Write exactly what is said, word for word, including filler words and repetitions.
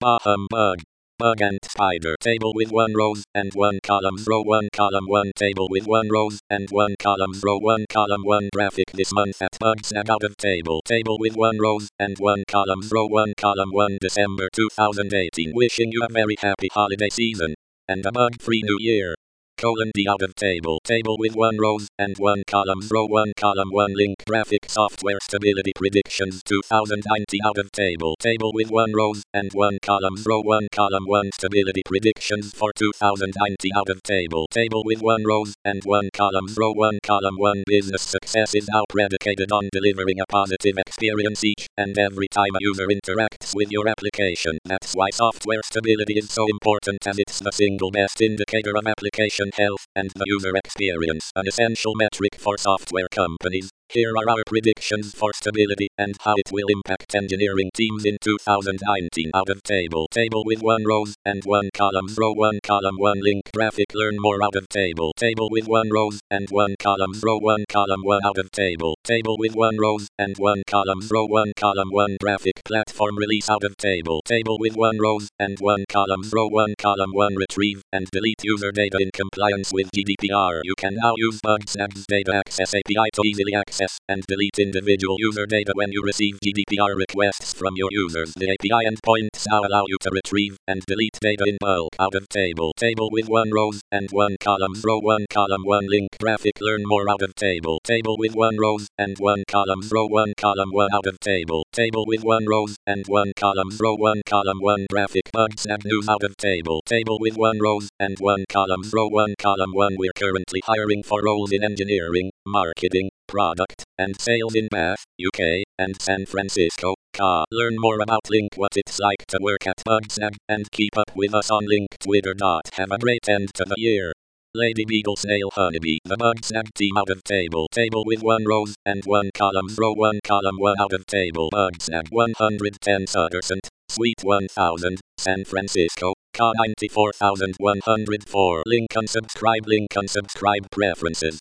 Bottom bug. Bug and spider. Table with one rows and one columns. Row one column one. Table with one rows and one columns. Row one column one. Graphic this month at Bugsnag out of table. Table with one rows and one columns. Row one column one. December two thousand eighteen. Wishing you a very happy holiday season and a bug-free new year. Colon D out of table. Table with one rows and one columns. Row one column one. Link graphic software stability predictions two thousand nineteen out of table. Table with one rows and one columns. Row one column one. Stability predictions for two thousand nineteen out of table. Table with one rows and one columns. Row one column one. Business success is now predicated on delivering a positive experience each and every time a user interacts with your application. That's why software stability is so important, as it's the single best indicator of application health and the user experience, an essential metric for software companies. Here are our predictions for stability and how it will impact engineering teams in two thousand nineteen. Out of table. Table with one rows and one columns. Row one column one. Link graphic. Learn more. Out of table. Table with one rows and one columns. Row one column one. Out of table. Table with one rows and one columns. Row one column one. Graphic platform release. Out of table. Table with one rows and one columns. Row one column one. Retrieve and delete user data in compliance with G D P R. You can now use Bugsnag's data access A P I to easily access and delete individual user data when you receive G D P R requests from your users. The A P I endpoints now allow you to retrieve and delete data in bulk. Out of table. Table with one rows and one columns. Row one column one. Link graphic. Learn more. Out of table. Table with one rows and one columns. Row one column one. Out of table. Table with one rows and one columns. Row one column one. Graphic. Bugsnag news. Out of table. Table with one rows and one columns. Row one column one. We're currently hiring for roles in engineering, marketing, product, and sales in Bath, U K, and San Francisco, C A. Learn more about Link, what it's like to work at Bugsnag, and keep up with us on Link Twitter. Have a great end to the year. Lady Beetle Snail Honeybee. The Bugsnag team. Out of table. Table with one rows and one columns. Row one column one. Out of table. Bugsnag one hundred ten Sutherland, Suite one thousand, San Francisco, C A ninety-four thousand one hundred four. Link unsubscribe. Link unsubscribe. Preferences.